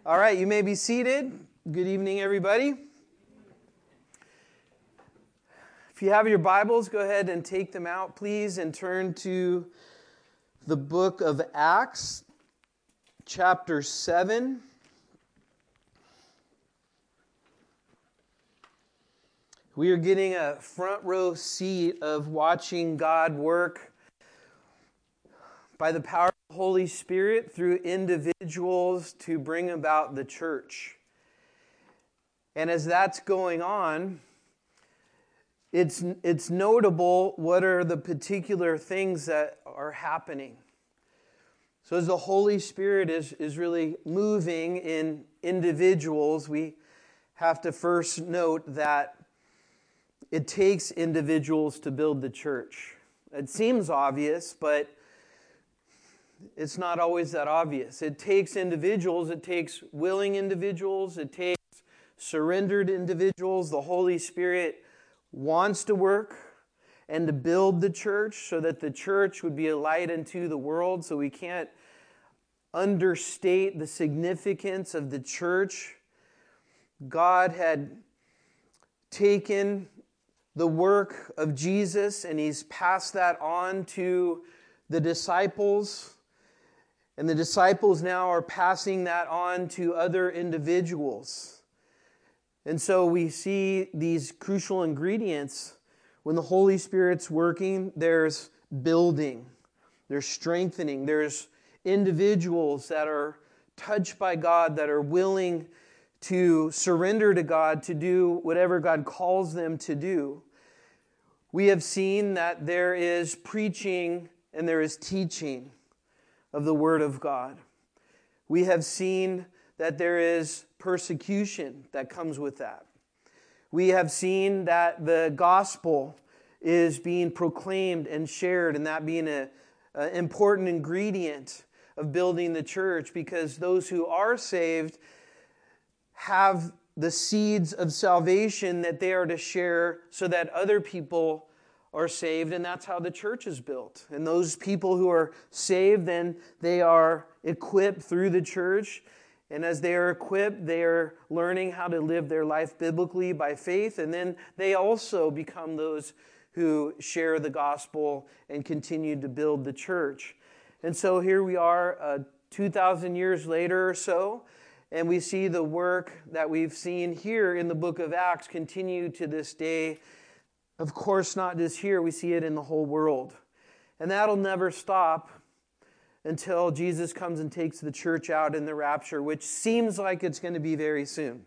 All right, you may be seated. Good evening, everybody. If you have your Bibles, go ahead and take them out, please, and turn to the book of Acts, chapter 7. We are getting a front row seat of watching God work by the power of the Holy Spirit through individuals to bring about the church. And as that's going on, it's notable what are the particular things that are happening. So as the Holy Spirit is really moving in individuals, we have to first note that it takes individuals to build the church. It seems obvious, but it's not always that obvious. It takes individuals, it takes willing individuals, it takes surrendered individuals. The Holy Spirit wants to work and to build the church so that the church would be a light unto the world. So we can't understate the significance of the church. God had taken the work of Jesus and He's passed that on to the disciples. And the disciples now are passing that on to other individuals. And so we see these crucial ingredients. When the Holy Spirit's working, there's building, there's strengthening, there's individuals that are touched by God, that are willing to surrender to God, to do whatever God calls them to do. We have seen that there is preaching and there is teaching of the Word of God. We have seen that there is persecution that comes with that. We have seen that the gospel is being proclaimed and shared, and that being an important ingredient of building the church, because those who are saved have the seeds of salvation that they are to share so that other people are saved, and that's how the church is built. And those people who are saved, then they are equipped through the church. And as they are equipped, they are learning how to live their life biblically by faith. And then they also become those who share the gospel and continue to build the church. And so here we are 2,000 years later or so, and we see the work that we've seen here in the book of Acts continue to this day. Of course, not just here, we see it in the whole world. And that'll never stop until Jesus comes and takes the church out in the rapture, which seems like it's going to be very soon.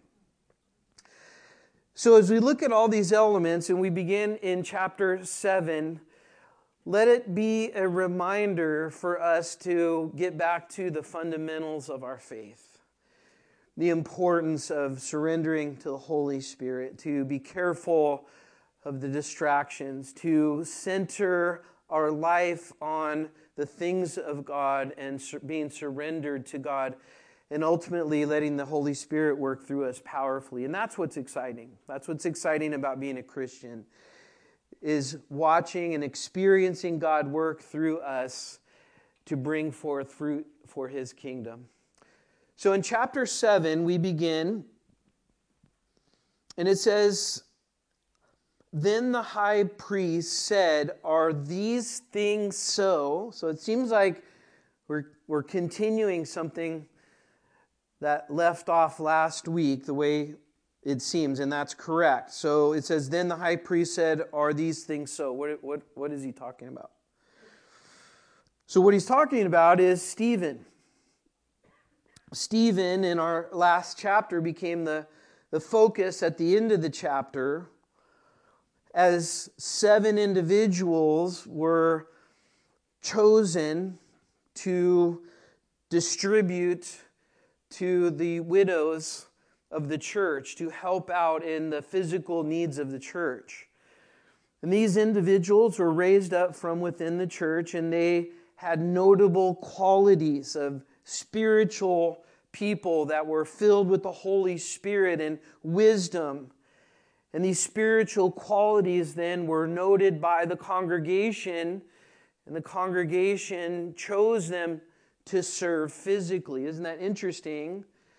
So as we look at all these elements, and we begin in chapter 7, let it be a reminder for us to get back to the fundamentals of our faith. The importance of surrendering to the Holy Spirit, to be careful of the distractions, to center our life on the things of God and being surrendered to God, and ultimately letting the Holy Spirit work through us powerfully. And that's what's exciting. That's what's exciting about being a Christian, is watching and experiencing God work through us to bring forth fruit for His kingdom. So in chapter 7, we begin, and it says, "Then the high priest said, 'Are these things so?'" So it seems like we're continuing something that left off last week, the way it seems, and that's correct. So it says, "Then the high priest said, 'Are these things so?'" What is he talking about? So what he's talking about is Stephen. Stephen, in our last chapter, became the focus at the end of the chapter, as 7 individuals were chosen to distribute to the widows of the church, to help out in the physical needs of the church. And these individuals were raised up from within the church, and they had notable qualities of spiritual people that were filled with the Holy Spirit and wisdom. And these spiritual qualities then were noted by the congregation, and the congregation chose them to serve physically. Isn't that interesting?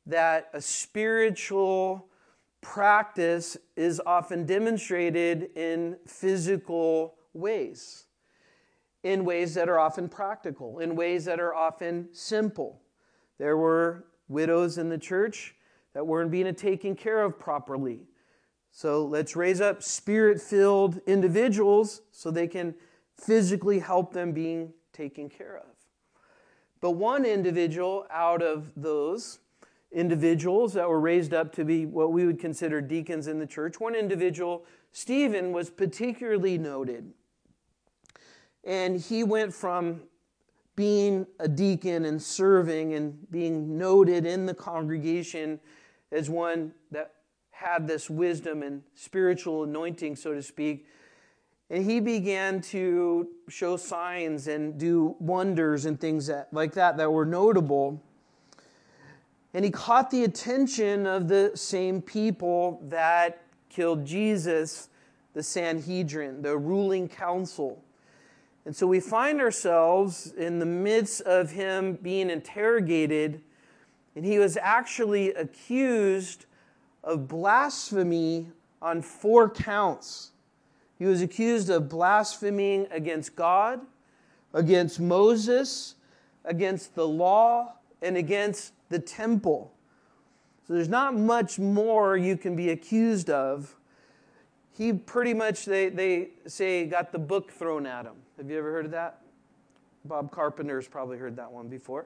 that a spiritual practice is often demonstrated in physical ways, in ways that are often practical, in ways that are often simple. There were widows in the church that weren't being taken care of properly. So let's raise up spirit-filled individuals so they can physically help them being taken care of. But one individual out of those individuals that were raised up to be what we would consider deacons in the church, one individual, Stephen, was particularly noted. And he went from being a deacon and serving and being noted in the congregation as one that had this wisdom and spiritual anointing, so to speak. And he began to show signs and do wonders and things like that were notable. And he caught the attention of the same people that killed Jesus, the Sanhedrin, the ruling council. And so we find ourselves in the midst of him being interrogated, and he was actually accused of blasphemy on 4 counts. He was accused of blaspheming against God, against Moses, against the law, and against the temple. So there's not much more you can be accused of. He pretty much, they say, got the book thrown at him. Have you ever heard of that? Bob Carpenter's probably heard that one before.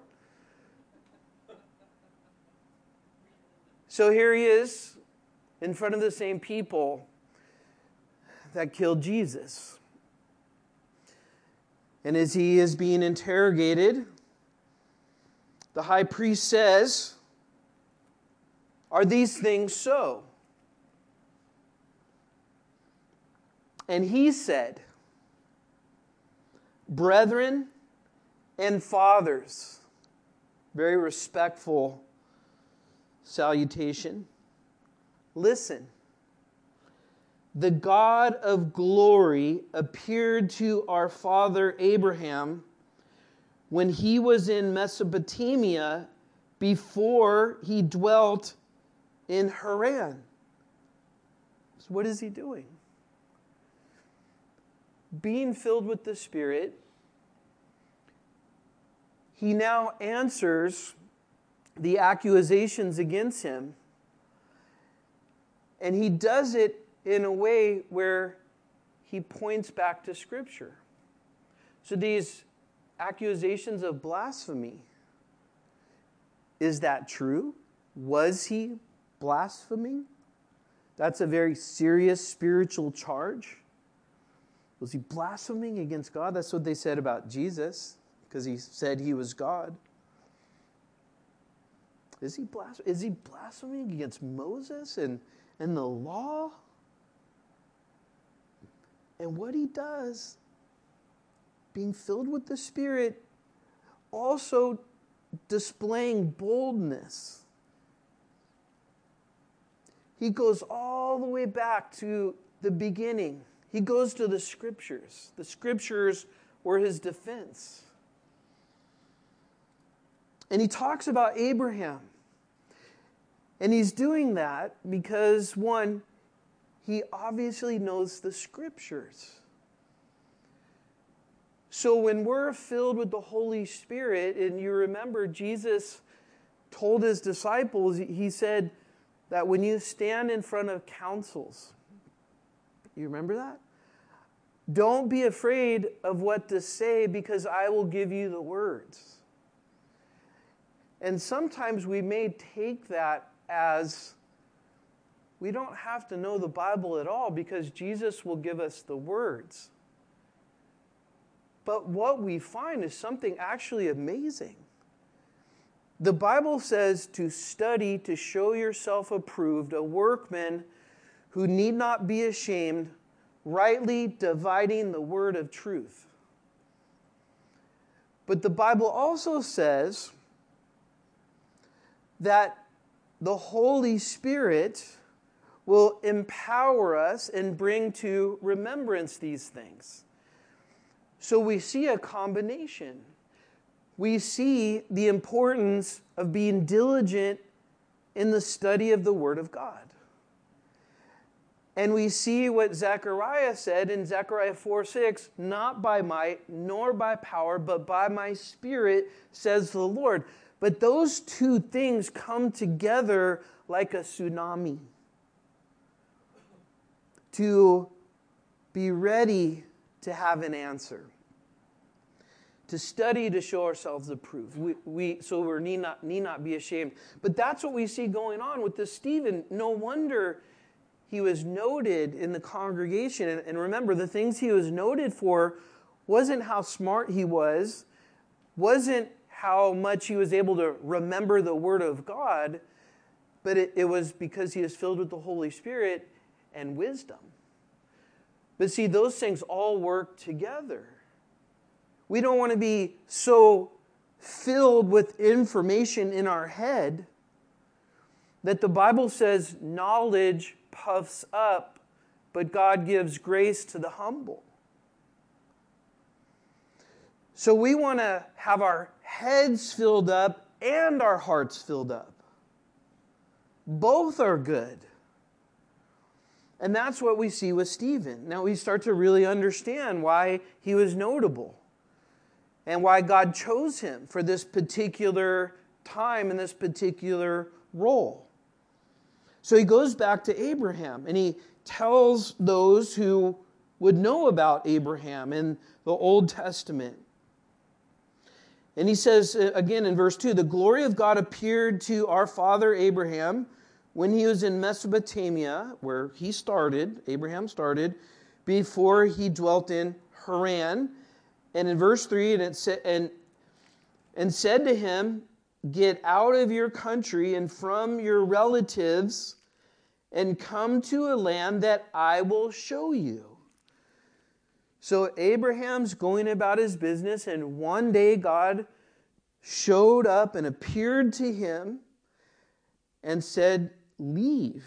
So here he is in front of the same people that killed Jesus. And as he is being interrogated, the high priest says, "Are these things so?" And he said, "Brethren and fathers," very respectful salutation, "listen. The God of glory appeared to our father Abraham when he was in Mesopotamia before he dwelt in Haran." So what is he doing? Being filled with the Spirit, he now answers the accusations against him. And he does it in a way where he points back to Scripture. So these accusations of blasphemy, is that true? Was he blaspheming? That's a very serious spiritual charge. Was he blaspheming against God? That's what they said about Jesus, because he said he was God. Is he blaspheming against Moses and the law? And what he does, being filled with the Spirit, also displaying boldness. He goes all the way back to the beginning. He goes to the Scriptures. The Scriptures were his defense. And he talks about Abraham. And he's doing that because, one, he obviously knows the Scriptures. So when we're filled with the Holy Spirit, and you remember Jesus told his disciples, he said that when you stand in front of councils, you remember that? Don't be afraid of what to say, because I will give you the words. And sometimes we may take that as we don't have to know the Bible at all, because Jesus will give us the words. But what we find is something actually amazing. The Bible says to study to show yourself approved, a workman who need not be ashamed, rightly dividing the word of truth. But the Bible also says that the Holy Spirit will empower us and bring to remembrance these things. So we see a combination. We see the importance of being diligent in the study of the Word of God. And we see what Zechariah said in Zechariah 4:6, not by might nor by power, but by my Spirit, says the Lord. But those two things come together like a tsunami. To be ready to have an answer. To study to show ourselves approved. So we need not be ashamed. But that's what we see going on with this Stephen. No wonder he was noted in the congregation. And remember, the things he was noted for wasn't how smart he was, wasn't how much he was able to remember the Word of God, but it was because he was filled with the Holy Spirit and wisdom. But see, those things all work together. We don't want to be so filled with information in our head that the Bible says knowledge puffs up, but God gives grace to the humble. So we want to have our heads filled up and our hearts filled up. Both are good. And that's what we see with Stephen. Now we start to really understand why he was notable and why God chose him for this particular time and this particular role. So he goes back to Abraham and he tells those who would know about Abraham in the Old Testament. And he says again in verse 2, the glory of God appeared to our father Abraham when he was in Mesopotamia, where he started, Abraham started, before he dwelt in Haran. And in verse 3, and said to him, get out of your country and from your relatives and come to a land that I will show you. So Abraham's going about his business, and one day God showed up and appeared to him and said, leave.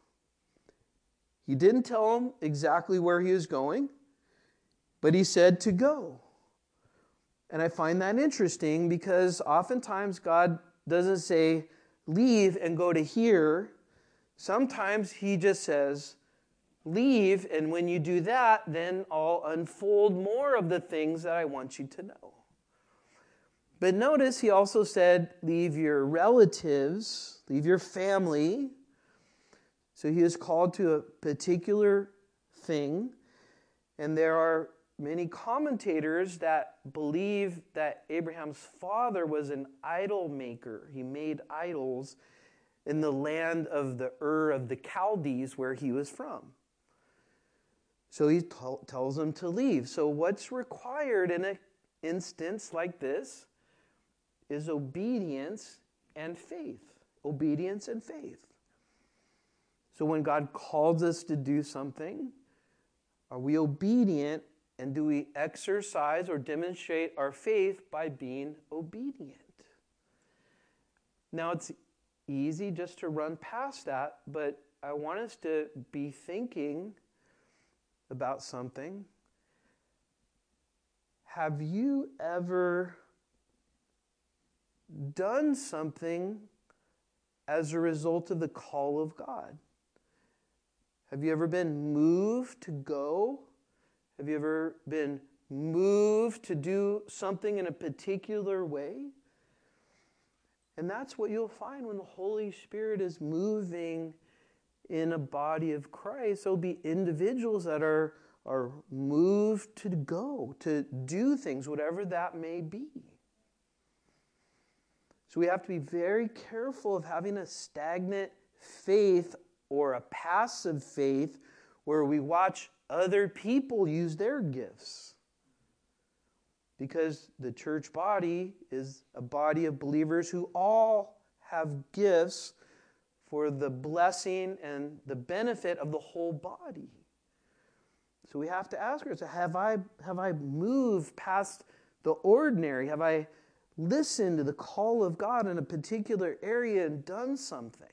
He didn't tell him exactly where he was going, but he said to go. And I find that interesting because oftentimes God doesn't say, leave and go to here. Sometimes he just says, leave, and when you do that, then I'll unfold more of the things that I want you to know. But notice he also said, leave your relatives, leave your family. So he is called to a particular thing, and there are many commentators that believe that Abraham's father was an idol maker. He made idols in the land of the Ur of the Chaldees where he was from. So he tells them to leave. So what's required in an instance like this is obedience and faith. Obedience and faith. So when God calls us to do something, are we obedient, and do we exercise or demonstrate our faith by being obedient? Now it's easy just to run past that, but I want us to be thinking about something. Have you ever done something as a result of the call of God? Have you ever been moved to go? Have you ever been moved to do something in a particular way? And that's what you'll find when the Holy Spirit is moving in a body of Christ. There'll be individuals that are moved to go, to do things, whatever that may be. So we have to be very careful of having a stagnant faith or a passive faith where we watch other people use their gifts. Because the church body is a body of believers who all have gifts for the blessing and the benefit of the whole body. So we have to ask ourselves, have I moved past the ordinary? Have I listened to the call of God in a particular area and done something?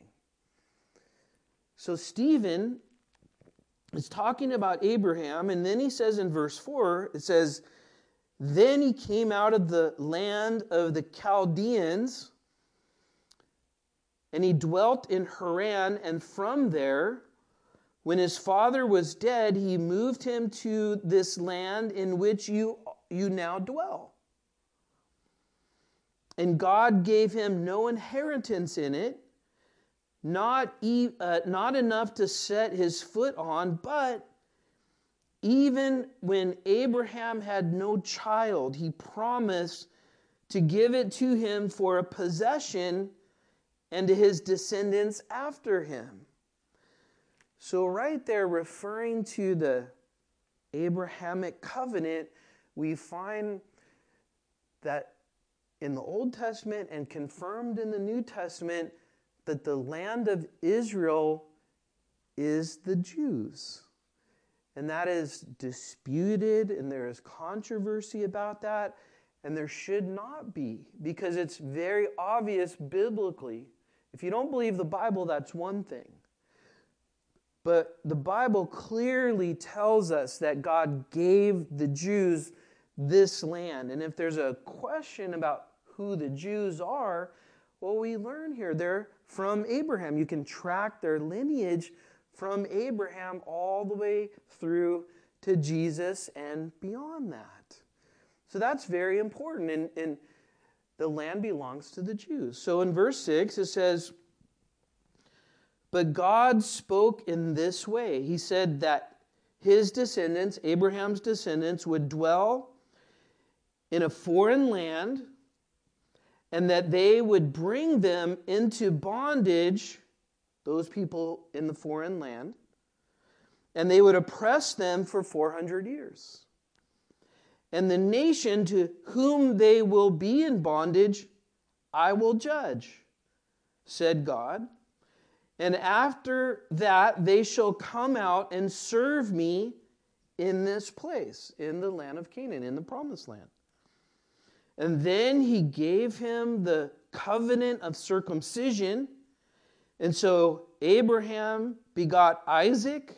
So Stephen is talking about Abraham, and then he says in verse 4, it says, then he came out of the land of the Chaldeans, And he dwelt in Haran, and from there, when his father was dead, he moved him to this land in which you now dwell. And God gave him no inheritance in it, not enough to set his foot on, but even when Abraham had no child, he promised to give it to him for a possession and to his descendants after him. So right there, referring to the Abrahamic covenant, we find that in the Old Testament and confirmed in the New Testament that the land of Israel is the Jews. And that is disputed, and there is controversy about that, and there should not be, because it's very obvious biblically. If you don't believe the Bible, that's one thing. But the Bible clearly tells us that God gave the Jews this land. And if there's a question about who the Jews are, well, we learn here they're from Abraham. You can track their lineage from Abraham all the way through to Jesus and beyond that. So that's very important. And the land belongs to the Jews. So in verse 6, it says, but God spoke in this way. He said that his descendants, Abraham's descendants, would dwell in a foreign land, and that they would bring them into bondage, those people in the foreign land, and they would oppress them for 400 years. And the nation to whom they will be in bondage, I will judge, said God. And after that, they shall come out and serve me in this place, in the land of Canaan, in the promised land. And then he gave him the covenant of circumcision. And so Abraham begot Isaac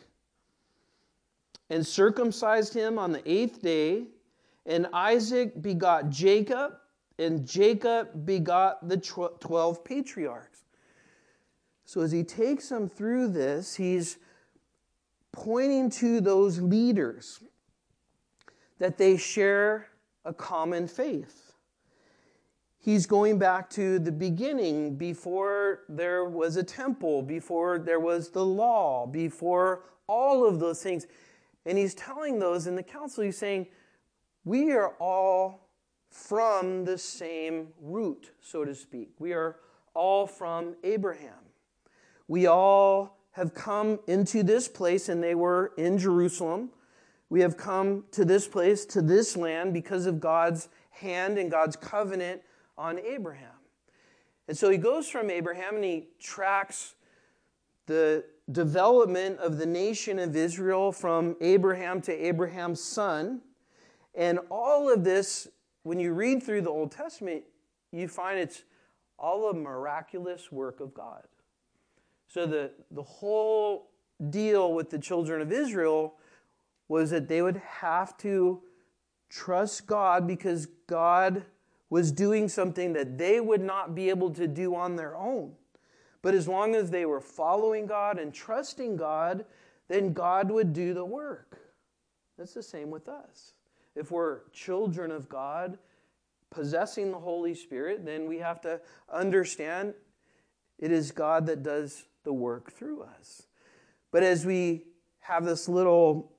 and circumcised him on the 8th day. And Isaac begot Jacob, and Jacob begot the 12 patriarchs. So as he takes them through this, he's pointing to those leaders, that they share a common faith. He's going back to the beginning, before there was a temple, before there was the law, before all of those things. And he's telling those in the council, he's saying, we are all from the same root, so to speak. We are all from Abraham. We all have come into this place, and they were in Jerusalem. We have come to this place, to this land, because of God's hand and God's covenant on Abraham. And so he goes from Abraham and he tracks the development of the nation of Israel from Abraham to Abraham's son. And all of this, when you read through the Old Testament, you find it's all a miraculous work of God. So the whole deal with the children of Israel was that they would have to trust God, because God was doing something that they would not be able to do on their own. But as long as they were following God and trusting God, then God would do the work. That's the same with us. If we're children of God, possessing the Holy Spirit, then we have to understand it is God that does the work through us. But as we have this little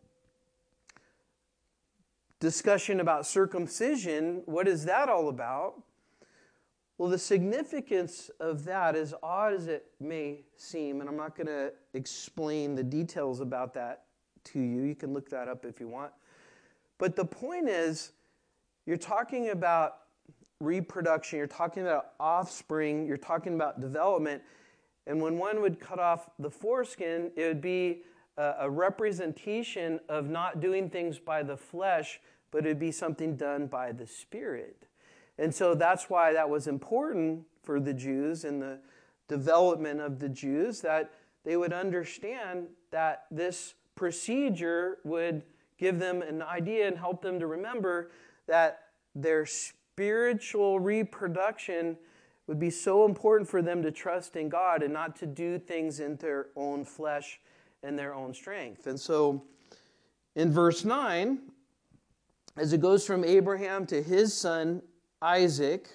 discussion about circumcision, what is that all about? Well, the significance of that, as odd as it may seem, and I'm not going to explain the details about that to you. You can look that up if you want. But the point is, you're talking about reproduction, you're talking about offspring, you're talking about development. And when one would cut off the foreskin, it would be a representation of not doing things by the flesh, but it would be something done by the Spirit. And so that's why that was important for the Jews and the development of the Jews, that they would understand that this procedure would give them an idea and help them to remember that their spiritual reproduction would be so important for them to trust in God and not to do things in their own flesh and their own strength. And so in verse 9, as it goes from Abraham to his son Isaac,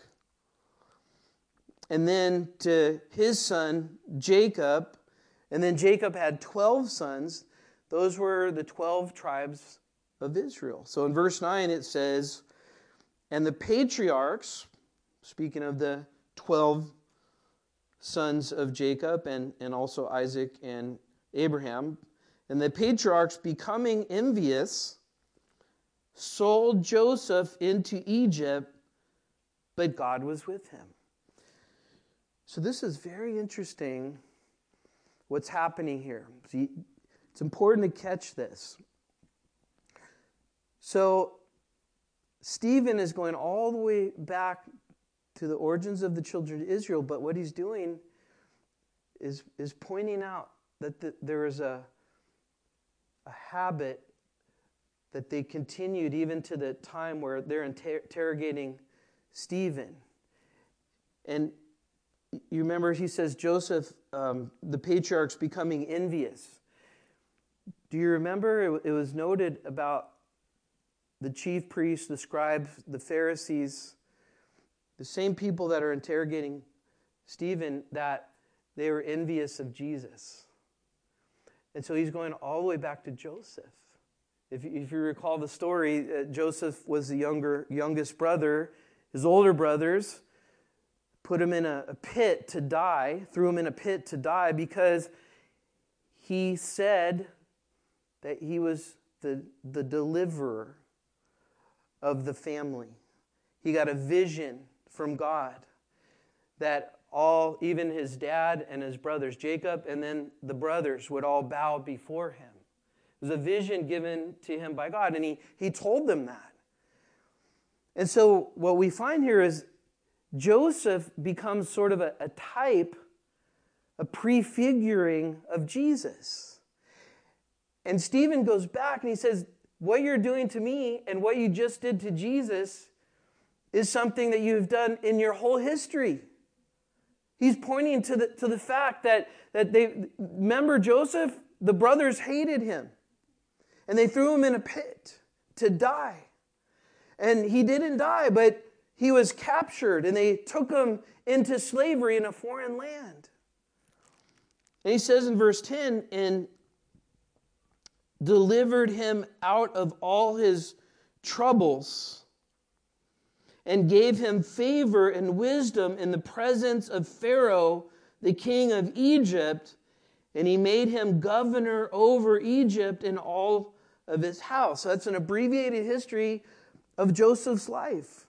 and then to his son Jacob, and then Jacob had 12 sons. Those were the 12 tribes of Israel. So in verse 9 it says, and the patriarchs, speaking of the 12 sons of Jacob and also Isaac and Abraham, and the patriarchs, becoming envious, sold Joseph into Egypt, but God was with him. So this is very interesting what's happening here. See, it's important to catch this. So Stephen is going all the way back to the origins of the children of Israel, but what he's doing is pointing out that there is a habit that they continued even to the time where they're interrogating Stephen. And you remember he says Joseph, the patriarchs becoming envious. Do you remember it was noted about the chief priests, the scribes, the Pharisees, the same people that are interrogating Stephen, that they were envious of Jesus. And so he's going all the way back to Joseph. If you recall the story, Joseph was the youngest brother. His older brothers put him in a pit to die, threw him in a pit to die because he said that he was the deliverer of the family. He got a vision from God that even his dad and his brothers, Jacob and then the brothers, would all bow before him. It was a vision given to him by God, and he told them that. And so what we find here is Joseph becomes sort of a type, a prefiguring of Jesus. And Stephen goes back and he says, what you're doing to me and what you just did to Jesus is something that you've done in your whole history. He's pointing to the fact that they, remember Joseph? The brothers hated him. And they threw him in a pit to die. And he didn't die, but he was captured and they took him into slavery in a foreign land. And he says in verse 10, and delivered him out of all his troubles and gave him favor and wisdom in the presence of Pharaoh, the king of Egypt, and he made him governor over Egypt and all of his house. So that's an abbreviated history of Joseph's life.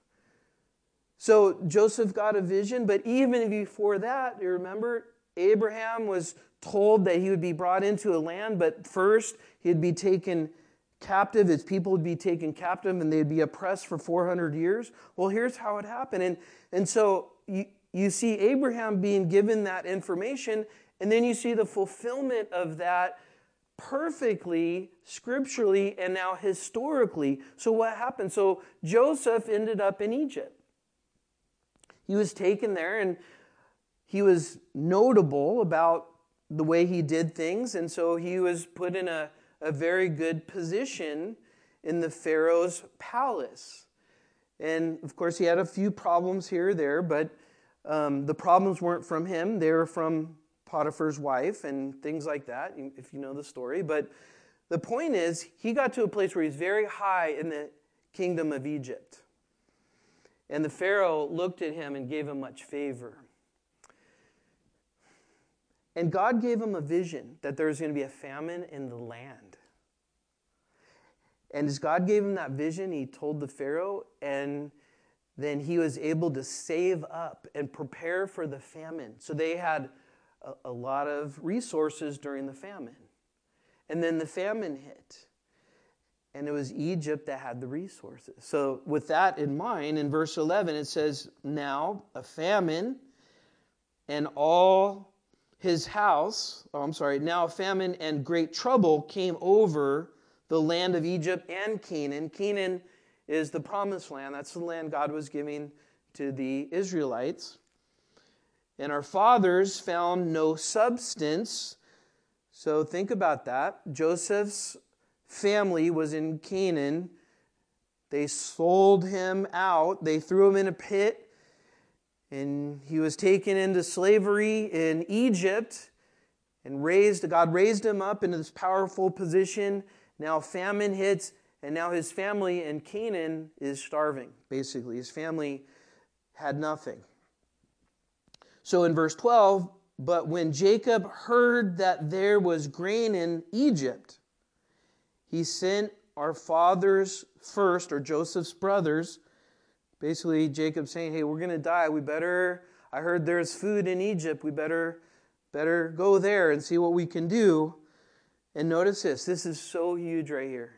So Joseph got a vision, but even before that, you remember, Abraham was told that he would be brought into a land, but first he'd be taken captive. His people would be taken captive and they'd be oppressed for 400 years. Well, here's how it happened. And so you see Abraham being given that information, and then you see the fulfillment of that perfectly, scripturally, and now historically. So what happened? So Joseph ended up in Egypt. He was taken there, and he was notable about the way he did things, and so he was put in a very good position in the Pharaoh's palace. And, of course, he had a few problems here or there, but the problems weren't from him. They were from Potiphar's wife and things like that, if you know the story. But the point is, he got to a place where he's very high in the kingdom of Egypt. And the Pharaoh looked at him and gave him much favor. And God gave him a vision that there was going to be a famine in the land. And as God gave him that vision, he told the Pharaoh, and then he was able to save up and prepare for the famine. So they had a lot of resources during the famine. And then the famine hit. And it was Egypt that had the resources. So with that in mind, in verse 11, it says, now a famine and all his house, now a famine and great trouble came over the land of Egypt and Canaan. Canaan is the promised land. That's the land God was giving to the Israelites. And our fathers found no substance. So think about that. Joseph's family was in Canaan. They sold him out. They threw him in a pit. And he was taken into slavery in Egypt. And God raised him up into this powerful position. Now famine hits. And now his family in Canaan is starving, basically. His family had nothing. So in verse 12, but when Jacob heard that there was grain in Egypt, he sent our father's first, or Joseph's brothers, basically Jacob saying, hey, we're going to die. I heard there's food in Egypt. We better go there and see what we can do. And notice this. This is so huge right here.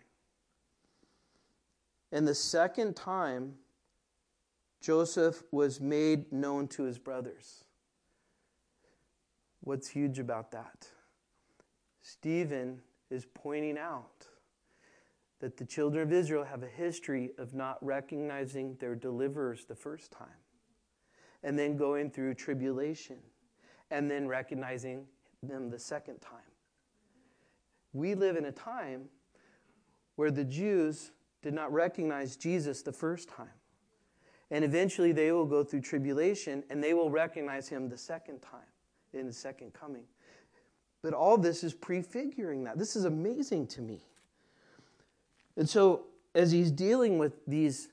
And the second time, Joseph was made known to his brothers. What's huge about that? Stephen is pointing out that the children of Israel have a history of not recognizing their deliverers the first time, and then going through tribulation, and then recognizing them the second time. We live in a time where the Jews did not recognize Jesus the first time. And eventually they will go through tribulation and they will recognize him the second time in the second coming. But all this is prefiguring that. This is amazing to me. And so as he's dealing with these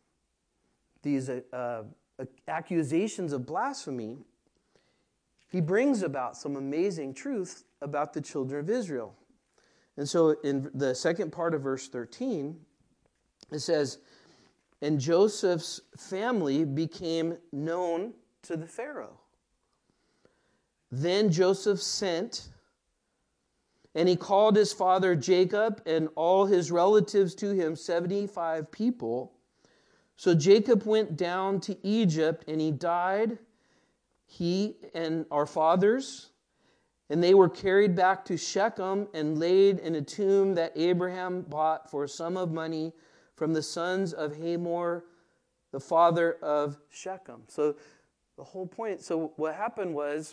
accusations of blasphemy, he brings about some amazing truth about the children of Israel. And so in the second part of verse 13, it says, and Joseph's family became known to the Pharaoh. Then Joseph sent, and he called his father Jacob and all his relatives to him, 75 people. So Jacob went down to Egypt, and he died, he and our fathers, and they were carried back to Shechem and laid in a tomb that Abraham bought for a sum of money from the sons of Hamor, the father of Shechem. So the whole point, so what happened was,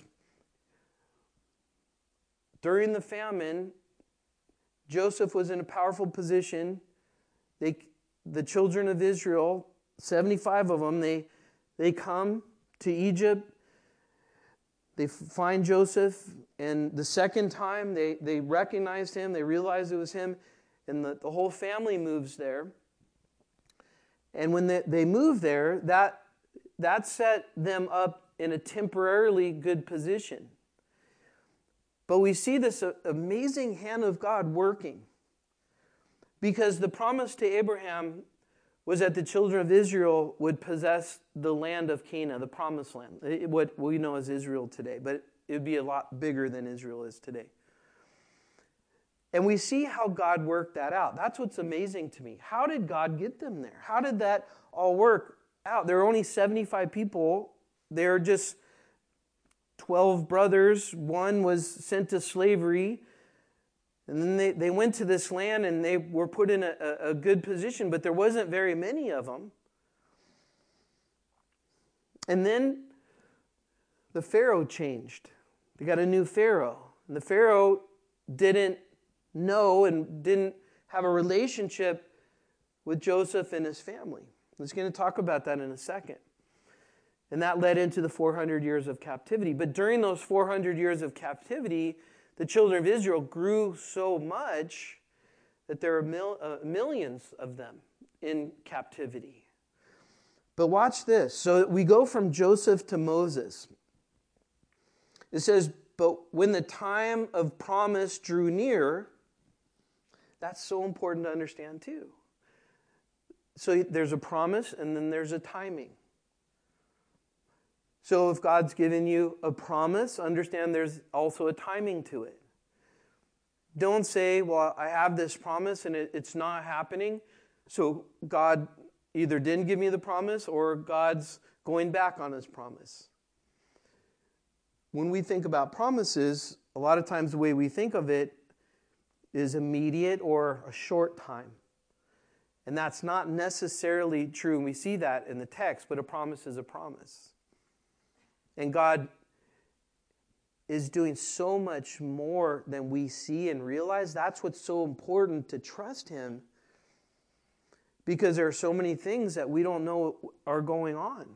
during the famine, Joseph was in a powerful position. The children of Israel, 75 of them, they come to Egypt. They find Joseph, and the second time they recognized him, they realized it was him, and the whole family moves there. And when they moved there, that set them up in a temporarily good position. But we see this amazing hand of God working. Because the promise to Abraham was that the children of Israel would possess the land of Canaan, the promised land, what we know as Israel today. But it would be a lot bigger than Israel is today. And we see how God worked that out. That's what's amazing to me. How did God get them there? How did that all work out? There were only 75 people. They're just 12 brothers. One was sent to slavery. And then they went to this land and they were put in a good position, but there wasn't very many of them. And then the Pharaoh changed. They got a new Pharaoh. And the Pharaoh didn't know and didn't have a relationship with Joseph and his family. I was going to talk about that in a second. And that led into the 400 years of captivity. But during those 400 years of captivity, the children of Israel grew so much that there are millions of them in captivity. But watch this. So we go from Joseph to Moses. It says, but when the time of promise drew near, that's so important to understand too. So there's a promise and then there's a timing. So if God's given you a promise, understand there's also a timing to it. Don't say, well, I have this promise and it's not happening, so God either didn't give me the promise or God's going back on his promise. When we think about promises, a lot of times the way we think of it is immediate or a short time. And that's not necessarily true, and we see that in the text, but a promise is a promise. And God is doing so much more than we see and realize. That's what's so important, to trust him, because there are so many things that we don't know are going on.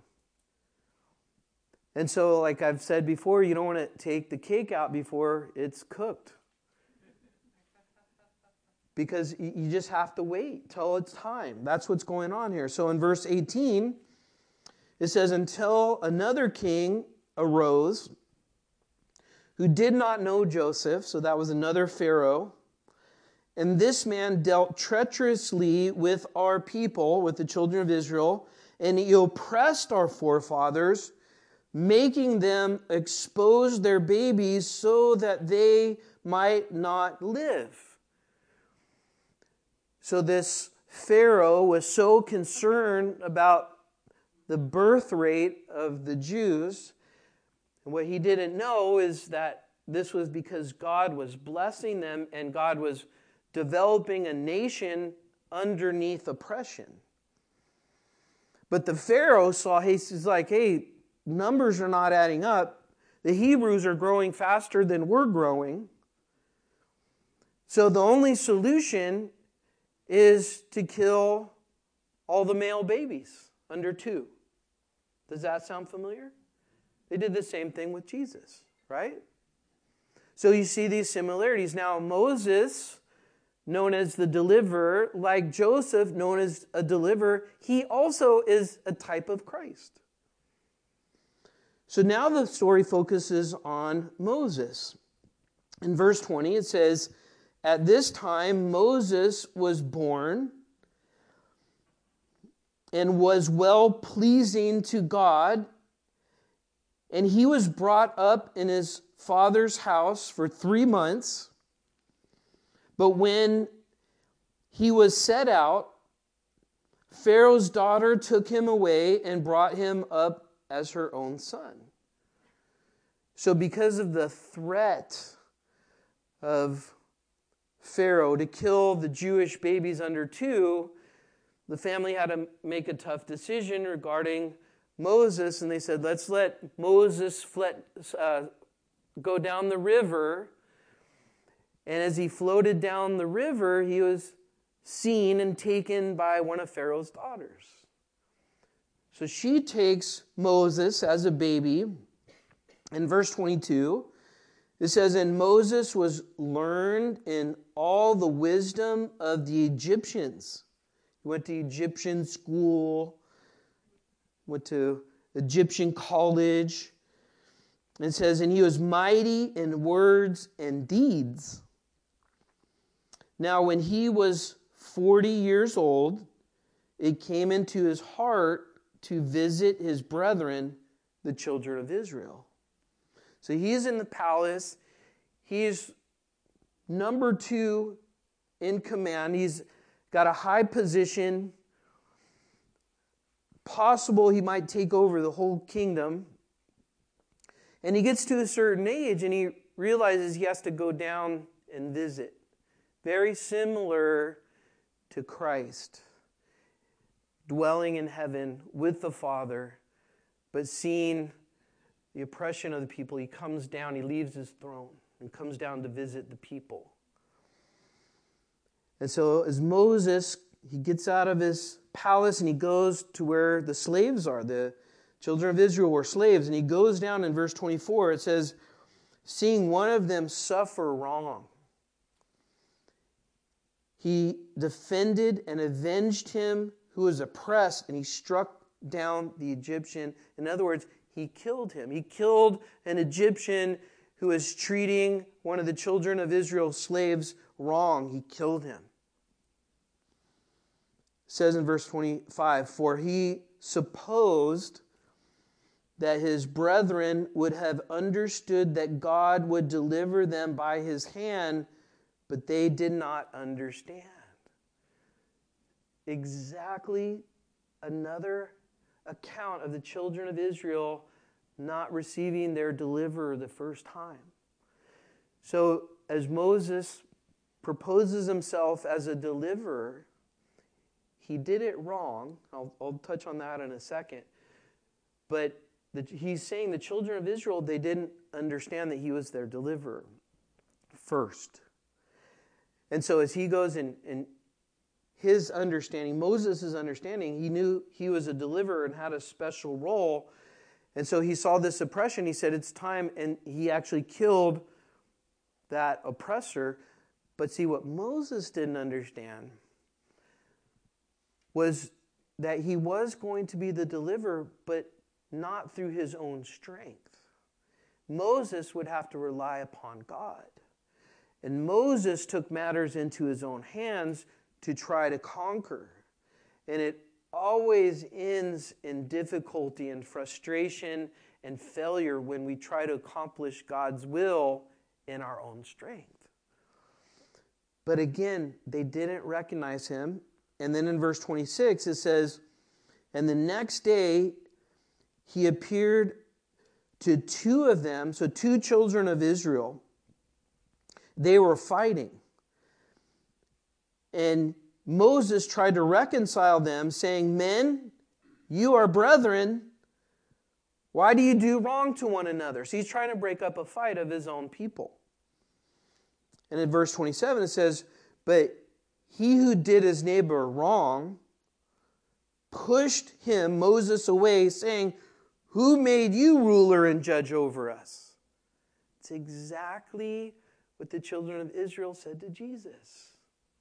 And so, like I've said before, you don't want to take the cake out before it's cooked, because you just have to wait till it's time. That's what's going on here. So in verse 18, it says, until another king arose who did not know Joseph, so that was another Pharaoh, and this man dealt treacherously with our people, with the children of Israel, and he oppressed our forefathers, making them expose their babies so that they might not live. So this Pharaoh was so concerned about the birth rate of the Jews. And what he didn't know is that this was because God was blessing them and God was developing a nation underneath oppression. But the Pharaoh saw, he's like, hey, numbers are not adding up. The Hebrews are growing faster than we're growing. So the only solution is to kill all the male babies under 2. Does that sound familiar? They did the same thing with Jesus, right? So you see these similarities. Now Moses, known as the deliverer, like Joseph, known as a deliverer, he also is a type of Christ. So now the story focuses on Moses. In verse 20 it says, at this time Moses was born and was well-pleasing to God, and he was brought up in his father's house for 3 months. But when he was set out, Pharaoh's daughter took him away and brought him up as her own son. So because of the threat of Pharaoh to kill the Jewish babies under 2, the family had to make a tough decision regarding Moses, and they said, let's let Moses go down the river. And as he floated down the river, he was seen and taken by one of Pharaoh's daughters. So she takes Moses as a baby. In verse 22, it says, and Moses was learned in all the wisdom of the Egyptians. He went to Egyptian school, went to Egyptian college. And it says, and he was mighty in words and deeds. Now when he was 40 years old, it came into his heart to visit his brethren, the children of Israel. So he's in the palace. He's number 2 in command. He's got a high position. Possible he might take over the whole kingdom. And he gets to a certain age and he realizes he has to go down and visit. Very similar to Christ. Dwelling in heaven with the Father, but seeing the oppression of the people. He comes down, he leaves his throne and comes down to visit the people. And so as Moses, he gets out of his palace and he goes to where the slaves are. The children of Israel were slaves. And he goes down in verse 24. It says, seeing one of them suffer wrong, he defended and avenged him who was oppressed, and he struck down the Egyptian. In other words, he killed him. He killed an Egyptian who was treating one of the children of Israel's slaves wrong. He killed him. It says in verse 25, for he supposed that his brethren would have understood that God would deliver them by his hand, but they did not understand. Exactly another account of the children of Israel not receiving their deliverer the first time. So as Moses proposes himself as a deliverer, he did it wrong. I'll touch on that in a second. But he's saying the children of Israel, they didn't understand that he was their deliverer first. And so as he goes in his understanding, Moses' understanding, he knew he was a deliverer and had a special role. And so he saw this oppression. He said, it's time. And he actually killed that oppressor. But see, what Moses didn't understand was that he was going to be the deliverer, but not through his own strength. Moses would have to rely upon God. And Moses took matters into his own hands to try to conquer. And it always ends in difficulty and frustration and failure when we try to accomplish God's will in our own strength. But again, they didn't recognize him. And then in verse 26 it says, and the next day he appeared to two of them, so two children of Israel. They were fighting. And Moses tried to reconcile them, saying, men, you are brethren. Why do you do wrong to one another? So he's trying to break up a fight of his own people. And in verse 27 it says, but he who did his neighbor wrong pushed him, Moses, away, saying, who made you ruler and judge over us? It's exactly what the children of Israel said to Jesus.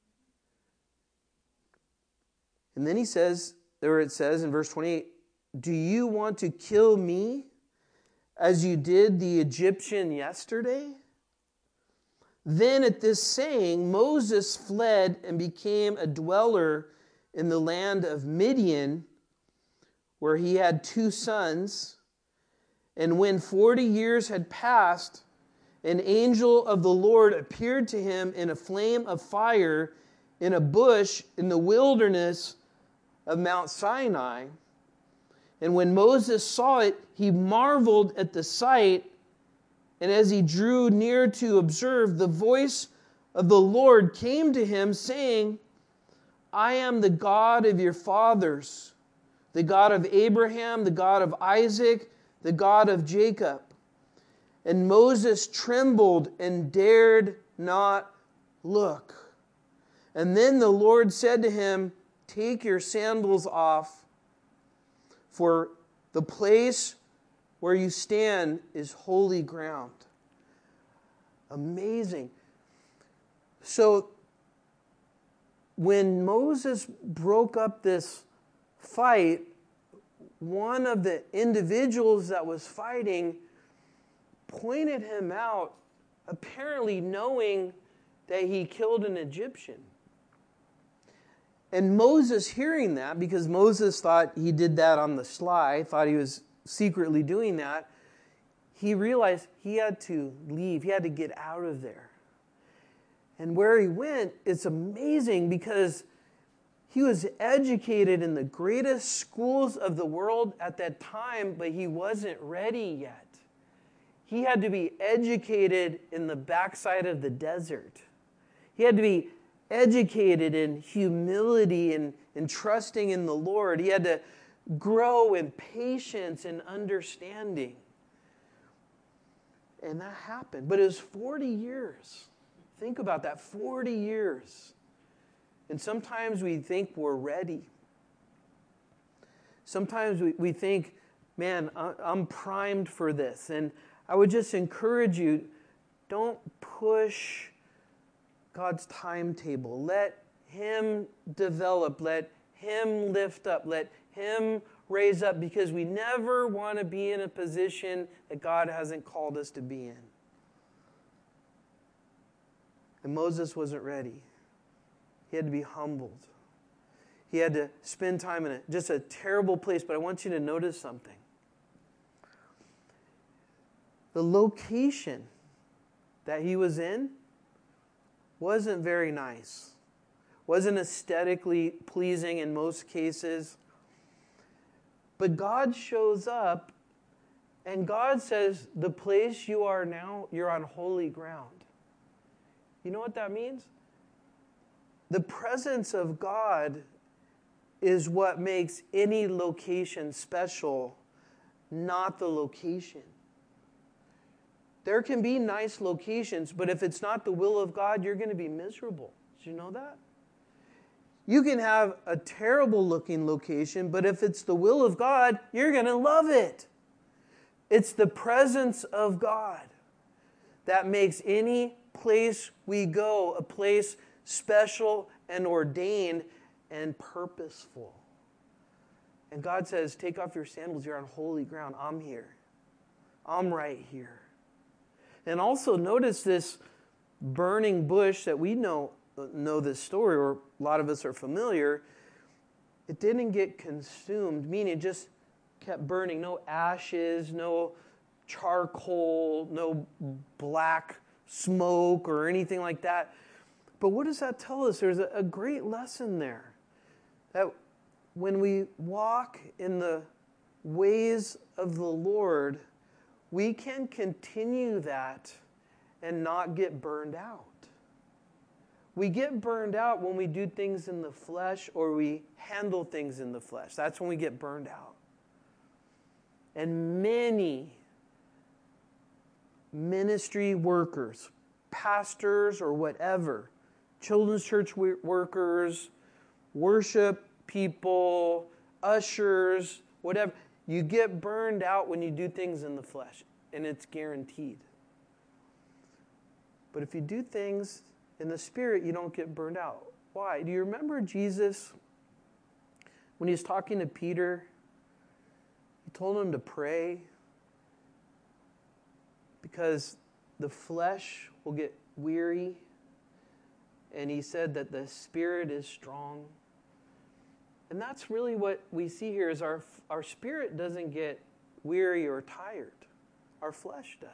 And then he says, there it says in verse 28, do you want to kill me as you did the Egyptian yesterday? Then at this saying, Moses fled and became a dweller in the land of Midian, where he had 2 sons. And when 40 years had passed, an angel of the Lord appeared to him in a flame of fire in a bush in the wilderness of Mount Sinai. And when Moses saw it, he marveled at the sight. And as he drew near to observe, the voice of the Lord came to him, saying, I am the God of your fathers, the God of Abraham, the God of Isaac, the God of Jacob. And Moses trembled and dared not look. And then the Lord said to him, take your sandals off, for the place where you stand is holy ground. Amazing. So when Moses broke up this fight, one of the individuals that was fighting pointed him out, apparently knowing that he killed an Egyptian. And Moses, hearing that, because Moses thought he did that on the sly, thought he was secretly doing that, he realized he had to leave. He had to get out of there. And where he went, it's amazing because he was educated in the greatest schools of the world at that time, but he wasn't ready yet. He had to be educated in the backside of the desert. He had to be educated in humility and trusting in the Lord. He had to grow in patience and understanding. And that happened. But it was 40 years. Think about that, 40 years. And sometimes we think we're ready. Sometimes we think, man, I'm primed for this. And I would just encourage you, don't push God's timetable. Let Him develop. Let Him lift up. Let Him raise up, because we never want to be in a position that God hasn't called us to be in. And Moses wasn't ready. He had to be humbled. He had to spend time in just a terrible place. But I want you to notice something. The location that he was in wasn't very nice. Wasn't aesthetically pleasing in most cases. But God shows up and God says, the place you are now, you're on holy ground. You know what that means? The presence of God is what makes any location special not the location. There can be nice locations, but if it's not the will of God, you're going to be miserable. Did you know that? You can have a terrible looking location, but if it's the will of God, you're going to love it. It's the presence of God that makes any place we go a place special and ordained and purposeful. And God says, take off your sandals, you're on holy ground. I'm here. I'm right here. And also notice this burning bush that we know this story, or a lot of us are familiar. It didn't get consumed, meaning it just kept burning. No ashes, no charcoal, no black smoke or anything like that. But what does that tell us? There's a great lesson there. That when we walk in the ways of the Lord, we can continue that and not get burned out. We get burned out when we do things in the flesh or we handle things in the flesh. That's when we get burned out. And many ministry workers, pastors or whatever, children's church workers, worship people, ushers, whatever, you get burned out when you do things in the flesh, and it's guaranteed. But if you do things in the Spirit, you don't get burned out. Why? Do you remember Jesus, when he was talking to Peter, he told him to pray because the flesh will get weary, and he said that the Spirit is strong. And that's really what we see here is our spirit doesn't get weary or tired. Our flesh does.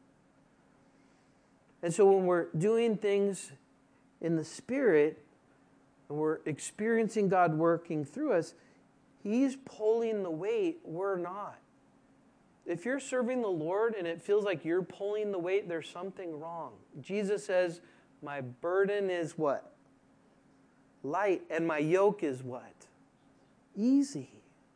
And so when we're doing things in the Spirit and we're experiencing God working through us, He's pulling the weight, we're not. If you're serving the Lord and it feels like you're pulling the weight, there's something wrong. Jesus says, my burden is what? Light, and my yoke is what? Easy.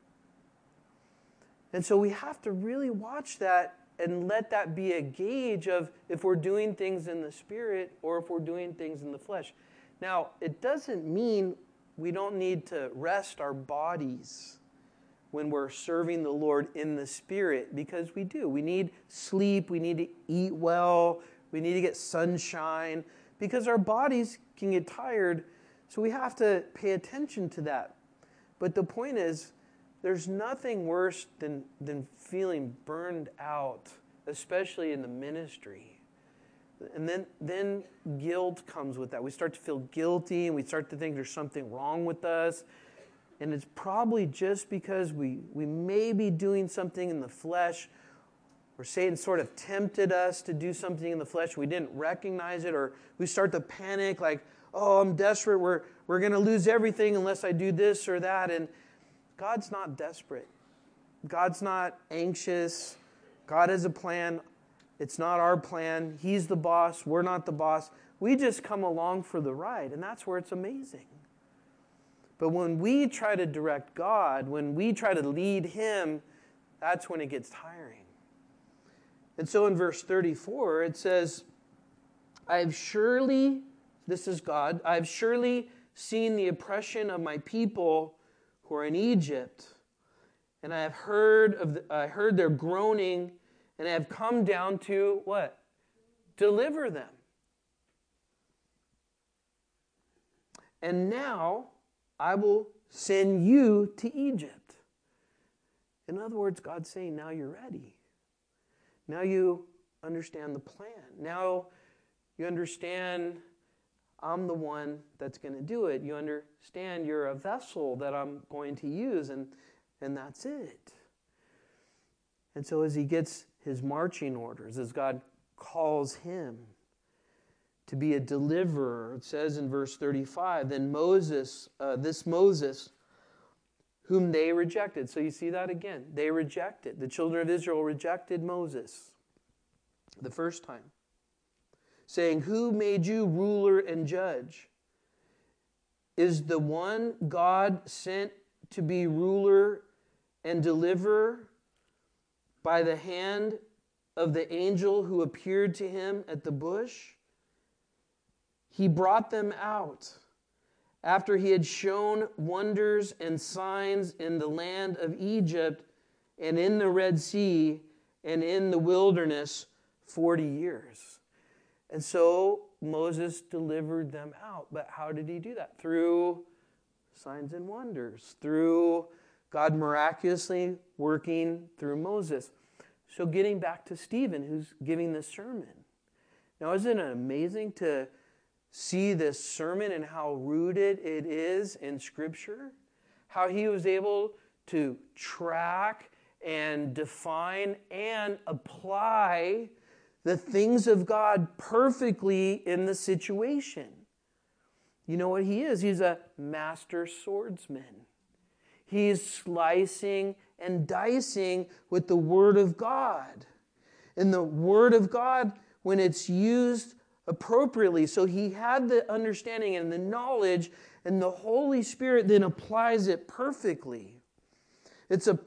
And so we have to really watch that and let that be a gauge of if we're doing things in the Spirit or if we're doing things in the flesh. Now, it doesn't mean we don't need to rest our bodies when we're serving the Lord in the Spirit, because we do. We need sleep. We need to eat well. We need to get sunshine because our bodies can get tired. So we have to pay attention to that. But the point is, there's nothing worse than feeling burned out, especially in the ministry. And then guilt comes with that. We start to feel guilty and we start to think there's something wrong with us. And it's probably just because we may be doing something in the flesh, or Satan sort of tempted us to do something in the flesh. We didn't recognize it, or we start to panic like, oh, I'm desperate. We're going to lose everything unless I do this or that. And God's not desperate. God's not anxious. God has a plan. It's not our plan. He's the boss. We're not the boss. We just come along for the ride, and that's where it's amazing. But when we try to direct God, when we try to lead Him, that's when it gets tiring. And so in verse 34, it says, this is God, I have surely seen the oppression of my people who are in Egypt, and I have heard their groaning, and I have come down to what? Deliver them. And now I will send you to Egypt. In other words, God's saying, now you're ready. Now you understand the plan. Now you understand I'm the one that's going to do it. You understand you're a vessel that I'm going to use, and that's it. And so as he gets his marching orders, as God calls him to be a deliverer, it says in verse 35, then Moses, whom they rejected. So you see that again. They rejected. The children of Israel rejected Moses the first time, saying, who made you ruler and judge? Is the one God sent to be ruler and deliverer? by the hand of the angel who appeared to him at the bush, he brought them out after he had shown wonders and signs in the land of Egypt and in the Red Sea and in the wilderness 40 years. And so Moses delivered them out. But how did he do that? Through signs and wonders, through God miraculously working through Moses. So getting back to Stephen, who's giving this sermon. Now, isn't it amazing to see this sermon and how rooted it is in Scripture? How he was able to track and define and apply the things of God perfectly in the situation. You know what he is? He's a master swordsman. He's slicing and dicing with the Word of God. And the Word of God, when it's used appropriately. So he had the understanding and the knowledge, and the Holy Spirit then applies it perfectly. It's a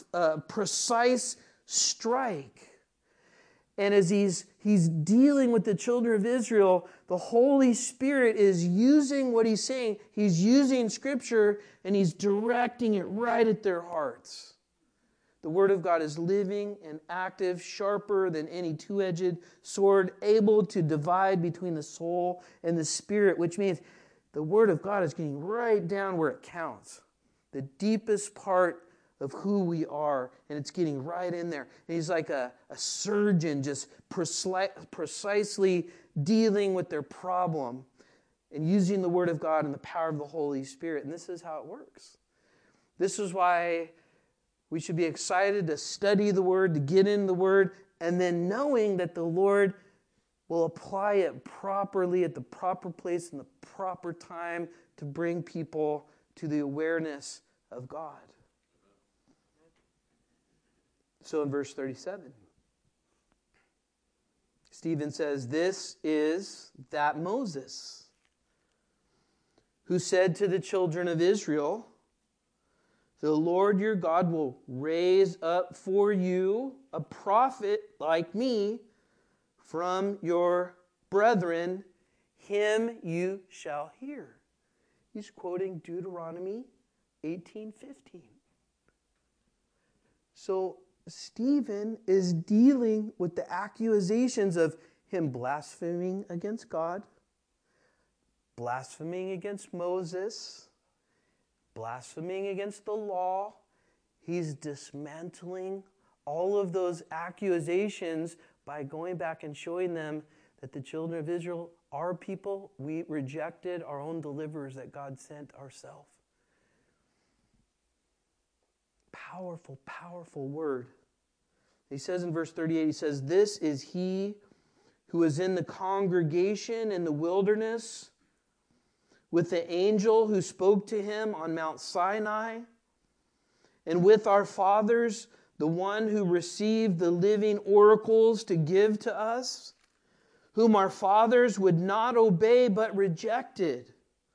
precise strike. And as he's dealing with the children of Israel, the Holy Spirit is using what he's saying. He's using Scripture, and he's directing it right at their hearts. The Word of God is living and active, sharper than any two-edged sword, able to divide between the soul and the spirit, which means the Word of God is getting right down where it counts. The deepest part of who we are, and it's getting right in there. And he's like a surgeon, just precisely dealing with their problem and using the Word of God and the power of the Holy Spirit. And this is how it works. This is why we should be excited to study the Word, to get in the Word, and then knowing that the Lord will apply it properly at the proper place and the proper time to bring people to the awareness of God. So in verse 37, Stephen says, "This is that Moses who said to the children of Israel, 'The Lord your God will raise up for you a prophet like me from your brethren. Him you shall hear.'" He's quoting Deuteronomy 18:15. So Stephen is dealing with the accusations of him blaspheming against God, blaspheming against Moses, blaspheming against the law. He's dismantling all of those accusations by going back and showing them that the children of Israel are people. We rejected our own deliverers that God sent ourselves. Powerful, powerful word. He says in verse 38, he says, "This is he who was in the congregation in the wilderness with the angel who spoke to him on Mount Sinai, and with our fathers, the one who received the living oracles to give to us, whom our fathers would not obey but rejected.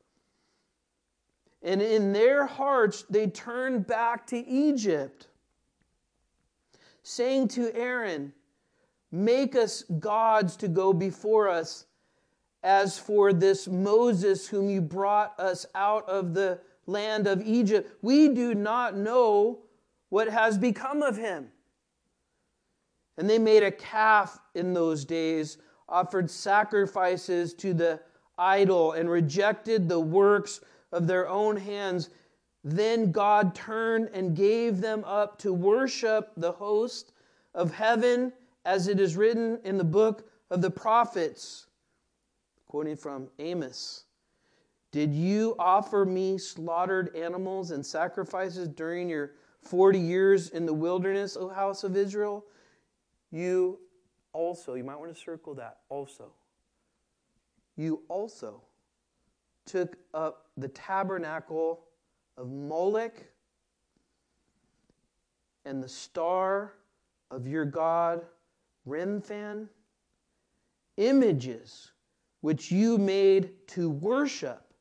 And in their hearts they turned back to Egypt, saying to Aaron, 'Make us gods to go before us, as for this Moses whom you brought us out of the land of Egypt. We do not know what has become of him.' And they made a calf in those days, offered sacrifices to the idol, and rejected the works of their own hands. Then God turned and gave them up to worship the host of heaven, as it is written in the book of the prophets." Quoting from Amos, "Did you offer me slaughtered animals and sacrifices during your 40 years in the wilderness, O house of Israel? You also," you might want to circle that, also. "You also took up the tabernacle of Molech and the star of your god Remphan, images which you made to worship,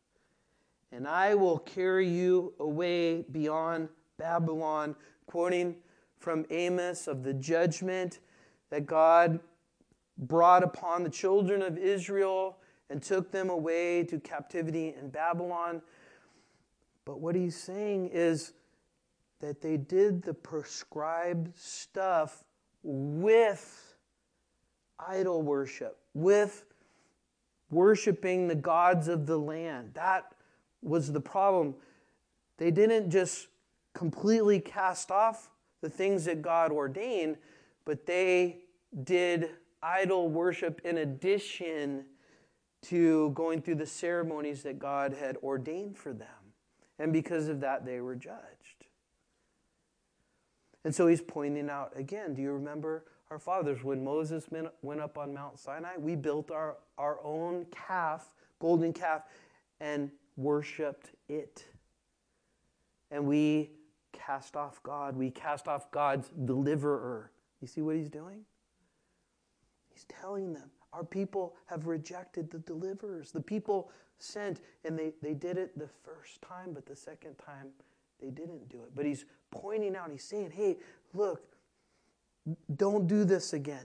and I will carry you away beyond Babylon," quoting from Amos of the judgment that God brought upon the children of Israel and took them away to captivity in Babylon. But what he's saying is that they did the prescribed stuff with idol worship, with worshiping the gods of the land. That was the problem. They didn't just completely cast off the things that God ordained, but they did idol worship in addition to going through the ceremonies that God had ordained for them. And because of that, they were judged. And so he's pointing out again, do you remember our fathers, when Moses went up on Mount Sinai, we built our own calf, golden calf, and worshiped it. And we cast off God. We cast off God's deliverer. You see what he's doing? He's telling them, our people have rejected the deliverers. The people sent, and they did it the first time, but the second time they didn't do it. But he's pointing out, he's saying, hey, look, don't do this again.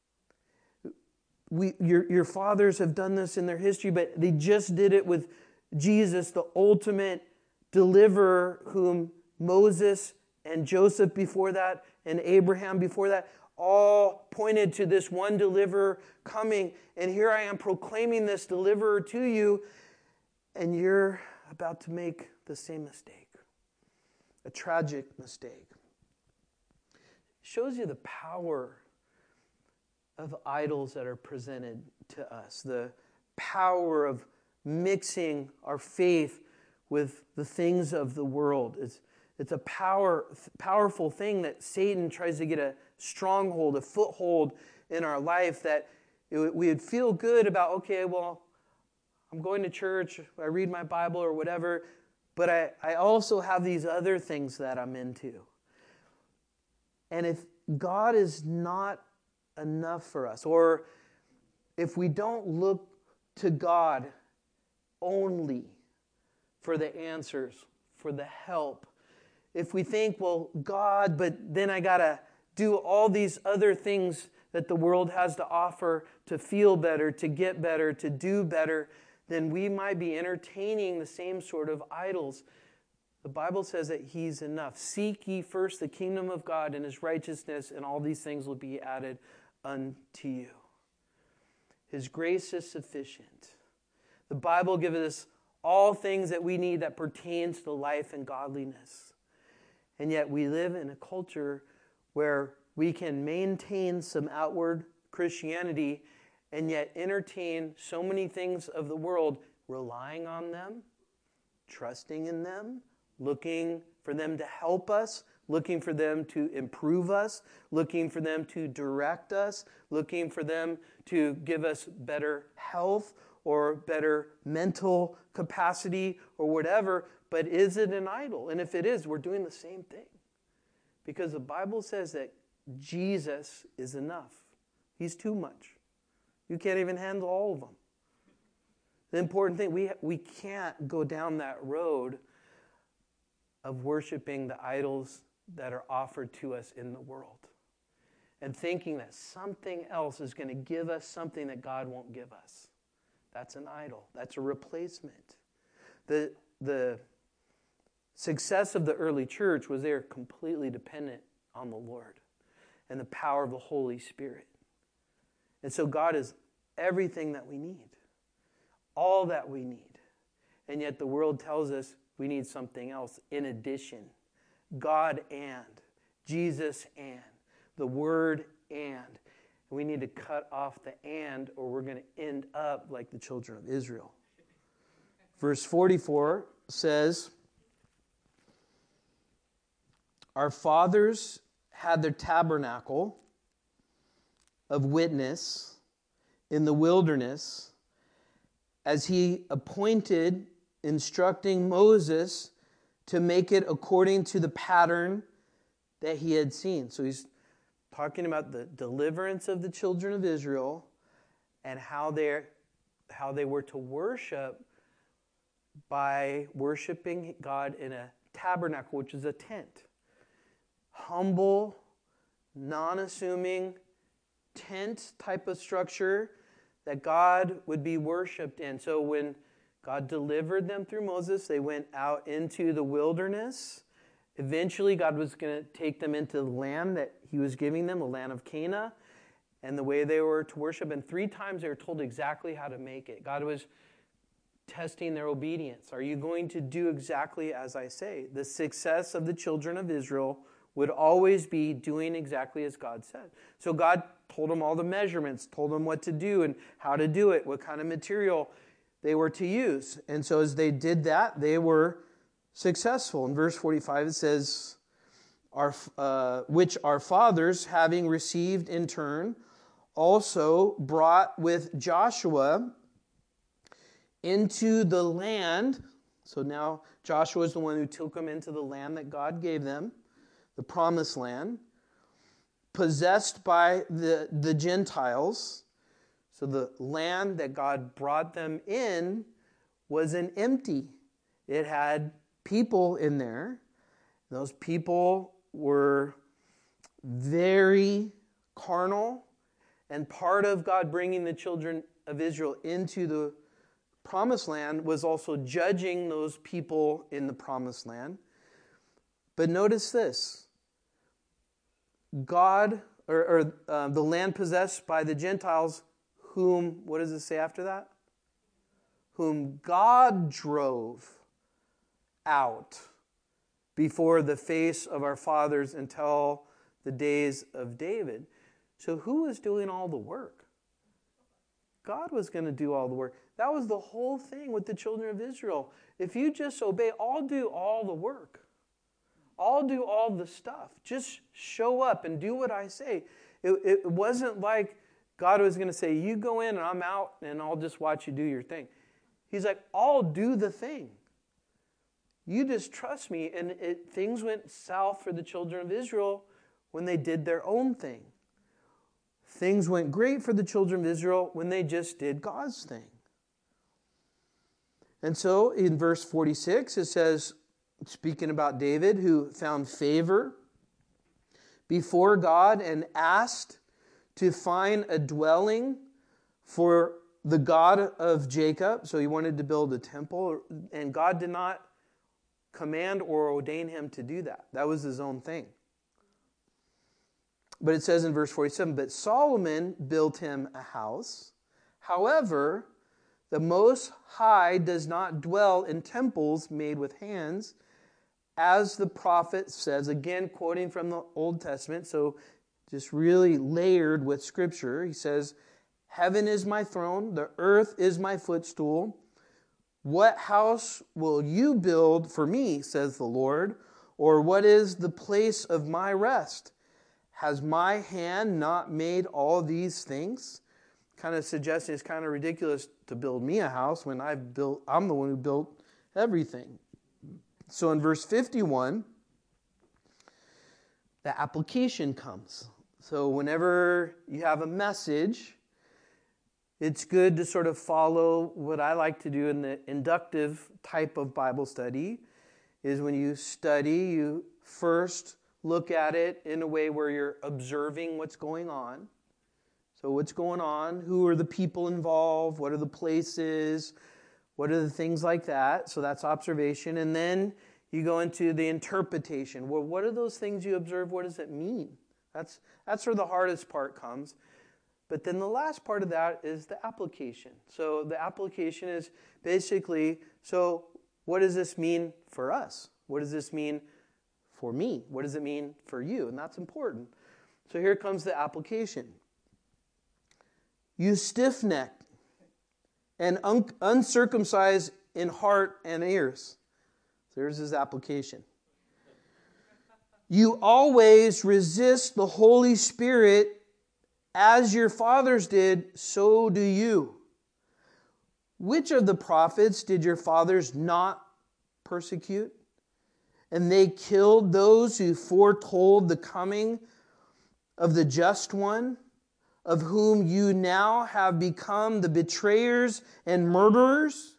Your fathers have done this in their history, but they just did it with Jesus, the ultimate deliverer, whom Moses and Joseph before that and Abraham before that all pointed to this one deliverer coming. And here I am proclaiming this deliverer to you, and you're about to make the same mistake. A tragic mistake. Shows you the power of idols that are presented to us. The power of mixing our faith with the things of the world. It's a powerful thing that Satan tries to get a stronghold, a foothold in our life, that we would feel good about, okay, well, I'm going to church, I read my Bible or whatever, but I also have these other things that I'm into. And if God is not enough for us, or if we don't look to God only for the answers, for the help, if we think, well, God, but then I got to do all these other things that the world has to offer to feel better, to get better, to do better, then we might be entertaining the same sort of idols. The Bible says that he's enough. Seek ye first the kingdom of God and his righteousness, and all these things will be added unto you. His grace is sufficient. The Bible gives us all things that we need that pertains to life and godliness. And yet we live in a culture where we can maintain some outward Christianity and yet entertain so many things of the world, relying on them, trusting in them, looking for them to help us, looking for them to improve us, looking for them to direct us, looking for them to give us better health or better mental capacity or whatever. But is it an idol? And if it is, we're doing the same thing. Because the Bible says that Jesus is enough. He's too much. You can't even handle all of them. The important thing, we can't go down that road of worshiping the idols that are offered to us in the world and thinking that something else is going to give us something that God won't give us. That's an idol. That's a replacement. The success of the early church was they were completely dependent on the Lord and the power of the Holy Spirit. And so God is everything that we need, all that we need. And yet the world tells us we need something else in addition. God and, Jesus and, the Word and. We need to cut off the and, or we're going to end up like the children of Israel. Verse 44 says, our fathers had their tabernacle of witness in the wilderness, as he appointed, instructing Moses to make it according to the pattern that he had seen. So he's talking about the deliverance of the children of Israel and how they were to worship by worshiping God in a tabernacle, which is a tent. Humble, non-assuming tent type of structure that God would be worshipped in. So when God delivered them through Moses, they went out into the wilderness. Eventually, God was going to take them into the land that he was giving them, the land of Canaan, and the way they were to worship. And 3 times they were told exactly how to make it. God was testing their obedience. Are you going to do exactly as I say? The success of the children of Israel would always be doing exactly as God said. So God told them all the measurements, told them what to do and how to do it, what kind of material they were to use. And so as they did that, they were successful. In verse 45 it says, which our fathers, having received in turn, also brought with Joshua into the land. So now Joshua is the one who took them into the land that God gave them, the promised land, possessed by the Gentiles. So the land that God brought them in wasn't empty. It had people in there. Those people were very carnal. And part of God bringing the children of Israel into the promised land was also judging those people in the promised land. But notice this. God, the land possessed by the Gentiles, whom, what does it say after that? Whom God drove out before the face of our fathers until the days of David. So who was doing all the work? God was going to do all the work. That was the whole thing with the children of Israel. If you just obey, I'll do all the work. I'll do all the stuff. Just show up and do what I say. It wasn't like God was going to say, you go in and I'm out and I'll just watch you do your thing. He's like, I'll do the thing. You just trust me. And things went south for the children of Israel when they did their own thing. Things went great for the children of Israel when they just did God's thing. And so in verse 46 it says, speaking about David, who found favor before God and asked to find a dwelling for the God of Jacob. So he wanted to build a temple, and God did not command or ordain him to do that. That was his own thing. But it says in verse 47, but Solomon built him a house. However, the Most High does not dwell in temples made with hands, as the prophet says, again quoting from the Old Testament, so just really layered with Scripture. He says, heaven is my throne, the earth is my footstool. What house will you build for me, says the Lord? Or what is the place of my rest? Has my hand not made all these things? Kind of suggesting it's kind of ridiculous to build me a house when I'm the one who built everything. So in verse 51, the application comes. So whenever you have a message, it's good to sort of follow what I like to do in the inductive type of Bible study, is when you study, you first look at it in a way where you're observing what's going on. So what's going on? Who are the people involved? What are the places? What are the things like that? So that's observation. And then you go into the interpretation. Well, what are those things you observe? What does it mean? That's where the hardest part comes. But then the last part of that is the application. So the application is basically, so what does this mean for us? What does this mean for me? What does it mean for you? And that's important. So here comes the application. You stiff-necked and uncircumcised in heart and ears. So here's his application. You always resist the Holy Spirit as your fathers did, so do you. Which of the prophets did your fathers not persecute? And they killed those who foretold the coming of the just one, of whom you now have become the betrayers and murderers,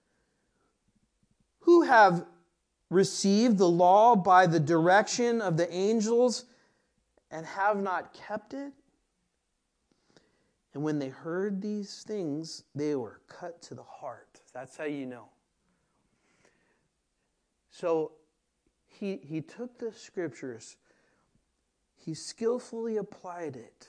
who have received the law by the direction of the angels and have not kept it? And when they heard these things, they were cut to the heart. That's how you know. So he took the scriptures, he skillfully applied it.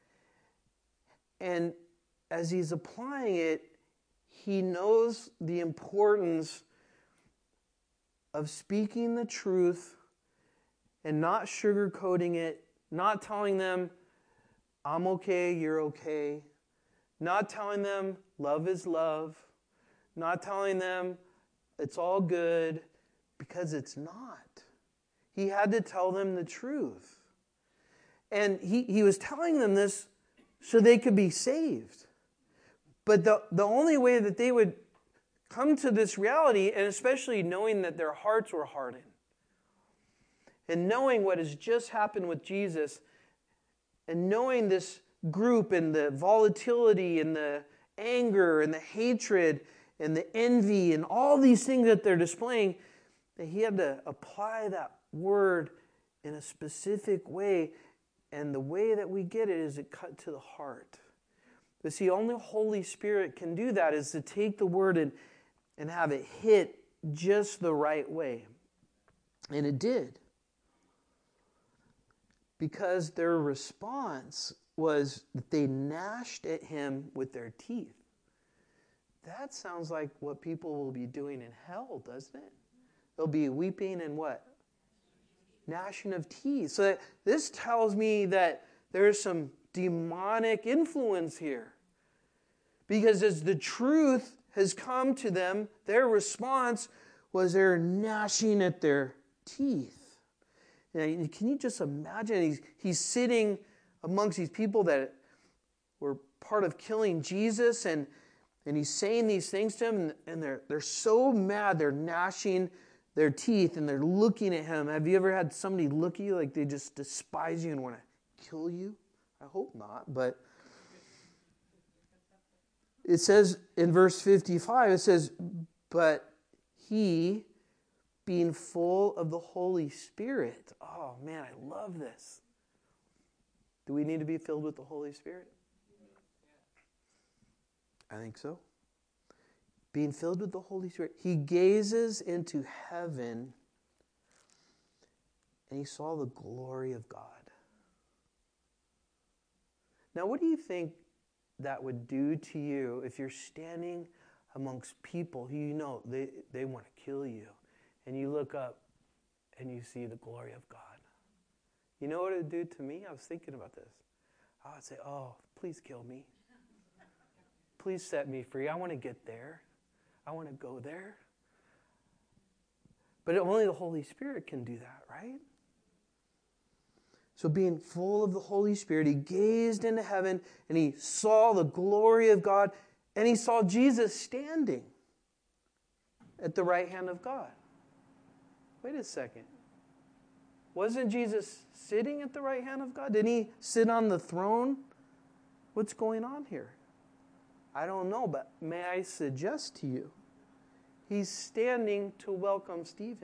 And as he's applying it, he knows the importance of speaking the truth and not sugarcoating it, not telling them, I'm okay, you're okay. Not telling them love is love. Not telling them it's all good, because it's not. He had to tell them the truth. And he was telling them this so they could be saved. But the only way that they would come to this reality, and especially knowing that their hearts were hardened, and knowing what has just happened with Jesus, and knowing this group and the volatility and the anger and the hatred and the envy and all these things that they're displaying, that he had to apply that word in a specific way. And the way that we get it is it cut to the heart. But see, only Holy Spirit can do that, is to take the word and have it hit just the right way. And it did. Because their response was that they gnashed at him with their teeth. That sounds like what people will be doing in hell, doesn't it? They'll be weeping and what? Gnashing of teeth. So this tells me that there's some demonic influence here. Because as the truth has come to them, their response was they're gnashing at their teeth. Now, can you just imagine? He's sitting amongst these people that were part of killing Jesus, and he's saying these things to them, and they're so mad, they're gnashing their teeth, and they're looking at him. Have you ever had somebody look at you like they just despise you and want to kill you? I hope not, but it says in verse 55, it says, but he, being full of the Holy Spirit. Oh man, I love this. Do we need to be filled with the Holy Spirit? I think so. Being filled with the Holy Spirit, he gazes into heaven and he saw the glory of God. Now, what do you think that would do to you if you're standing amongst people who you know they want to kill you, and you look up and you see the glory of God? You know what it would do to me? I was thinking about this. I would say, oh, please kill me. Please set me free. I want to get there. I want to go there. But only the Holy Spirit can do that, right? So being full of the Holy Spirit, he gazed into heaven and he saw the glory of God, and he saw Jesus standing at the right hand of God. Wait a second. Wasn't Jesus sitting at the right hand of God? Didn't he sit on the throne? What's going on here? I don't know, but may I suggest to you, he's standing to welcome Stephen.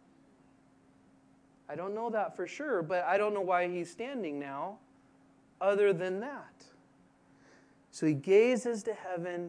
I don't know that for sure, but I don't know why he's standing now other than that. So he gazes to heaven.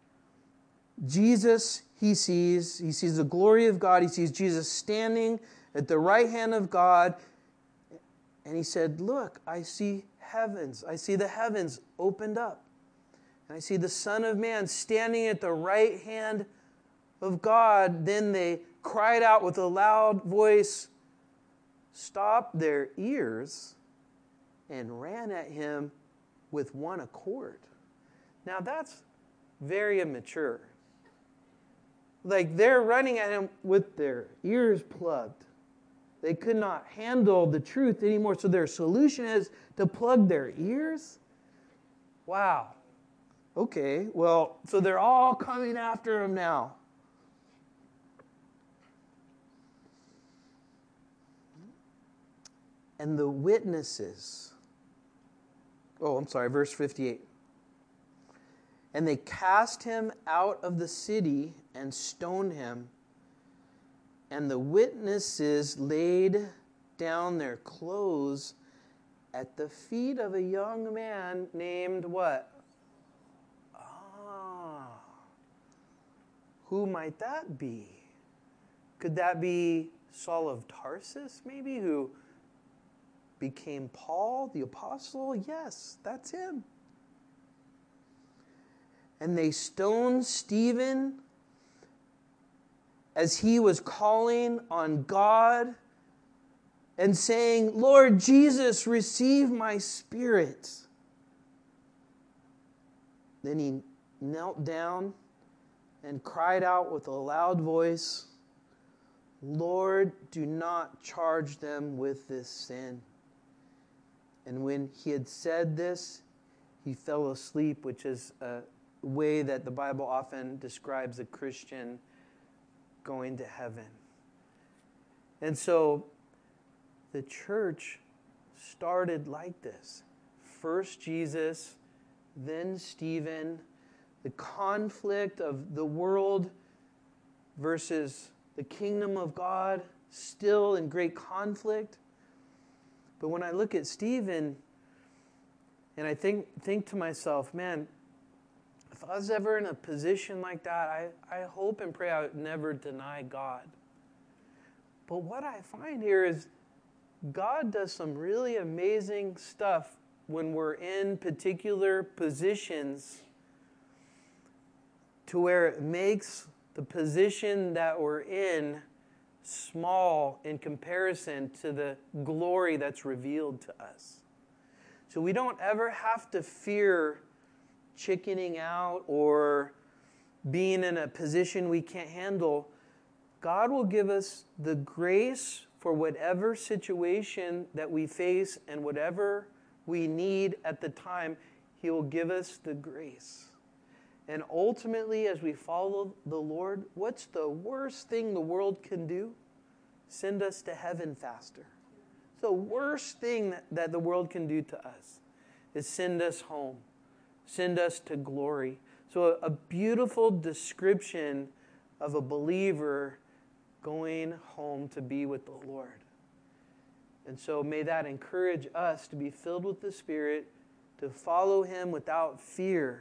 Jesus, he sees the glory of God. He sees Jesus standing at the right hand of God. And he said, look, I see heavens. I see the heavens opened up. And I see the Son of Man standing at the right hand of God. Then they cried out with a loud voice, stopped their ears, and ran at him with one accord. Now that's very immature. Like, they're running at him with their ears plugged. They could not handle the truth anymore, so their solution is to plug their ears? Wow. Okay, well, so they're all coming after him now. And the witnesses, verse 58. And they cast him out of the city and stoned him. And the witnesses laid down their clothes at the feet of a young man named what? Who might that be? Could that be Saul of Tarsus, maybe, who became Paul, the apostle? Yes, that's him. And they stoned Stephen as he was calling on God and saying, Lord Jesus, receive my spirit. Then he knelt down and cried out with a loud voice, Lord, do not charge them with this sin. And when he had said this, he fell asleep, which is a way that the Bible often describes a Christian going to heaven. And so the church started like this. First Jesus, then Stephen. The conflict of the world versus the kingdom of God, still in great conflict. But when I look at Stephen, and I think to myself, man, if I was ever in a position like that, I hope and pray I would never deny God. But what I find here is God does some really amazing stuff when we're in particular positions to where it makes the position that we're in small in comparison to the glory that's revealed to us. So we don't ever have to fear chickening out or being in a position we can't handle. God will give us the grace for whatever situation that we face and whatever we need at the time. He will give us the grace. And ultimately, as we follow the Lord, what's the worst thing the world can do? Send us to heaven faster. The worst thing that the world can do to us is send us home, send us to glory. So a beautiful description of a believer going home to be with the Lord. And so may that encourage us to be filled with the Spirit, to follow Him without fear,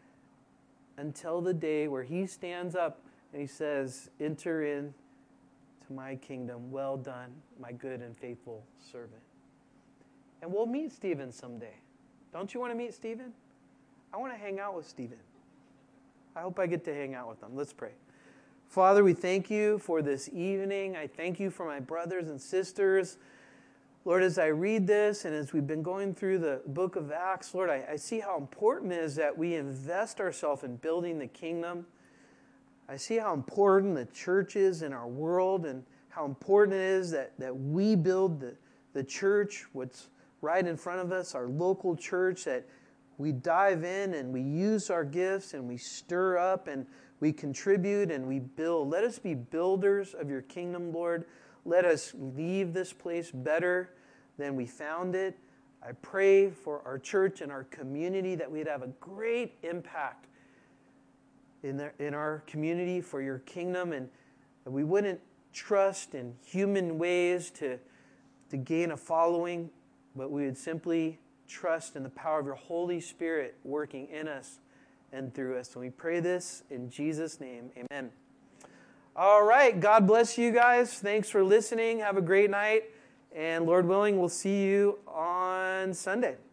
until the day where He stands up and He says, enter in to my kingdom. Well done, my good and faithful servant. And we'll meet Stephen someday. Don't you want to meet Stephen? I want to hang out with Stephen. I hope I get to hang out with him. Let's pray. Father, we thank you for this evening. I thank you for my brothers and sisters. Lord, as I read this and as we've been going through the book of Acts, Lord, I see how important it is that we invest ourselves in building the kingdom. I see how important the church is in our world and how important it is that we build the church, what's right in front of us, our local church, that we dive in and we use our gifts and we stir up and we contribute and we build. Let us be builders of your kingdom, Lord. Let us leave this place better than we found it. I pray for our church and our community that we'd have a great impact in our community for your kingdom, and that we wouldn't trust in human ways to gain a following, but we would simply trust in the power of your Holy Spirit working in us and through us. And we pray this in Jesus' name. Amen. All right. God bless you guys. Thanks for listening. Have a great night. And Lord willing, we'll see you on Sunday.